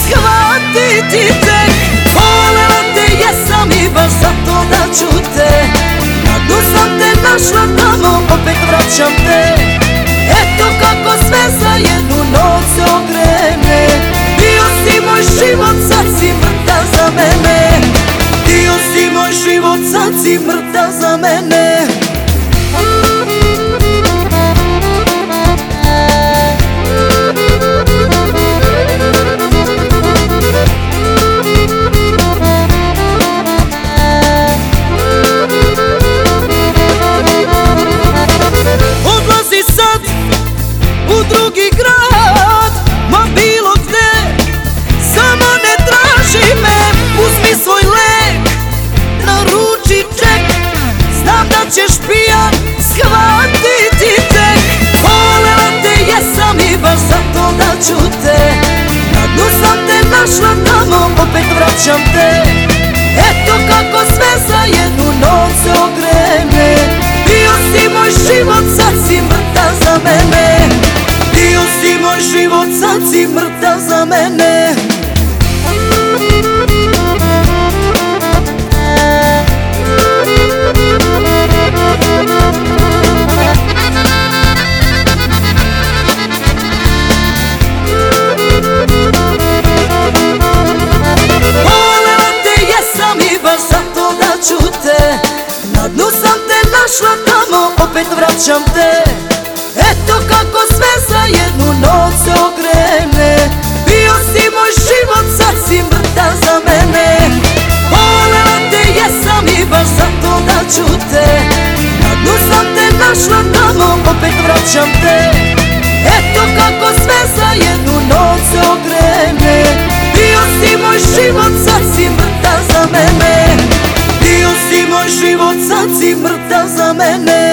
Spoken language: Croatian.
shvatiti tek. Volela te jesam i baš zato da ću te. Na dnu sam te našla, tamo opet vraćam te. Eto kako sve za jednu noć se okrene. Bio si moj život, sad si mrtav za mene. Bio si moj život, sad si mrtav za mene. Odlazi sad u drugi grad, ma bilo gde, samo ne traži me. Uzmi svoj lek, naruči ček, znam da ćeš pijan shvatiti tek. Volela te jesam i baš zato da ću te. Na dnu sam te našla, tamo opet vraćam te. Eto kako sve za jednu noć se okrene. Bio si moj život, sad si mrtav za mene. Bio si moj život, sad si mrtav za mene. Volela te jesam i baš zato da ću te. Na dnu sam te našla, tamo opet vraćam te. Eto kako sve za jednu noć se okrene. Bio si moj život, sad si mrtav za mene. Volela te jesam i baš zato da ću te. Na dnu sam te našla, tamo opet vraćam te. Eto kako sve za jednu noć se okrene. Bio si moj život, sad si mrtav za mene. Bio si moj život, sad si mrtav za mene.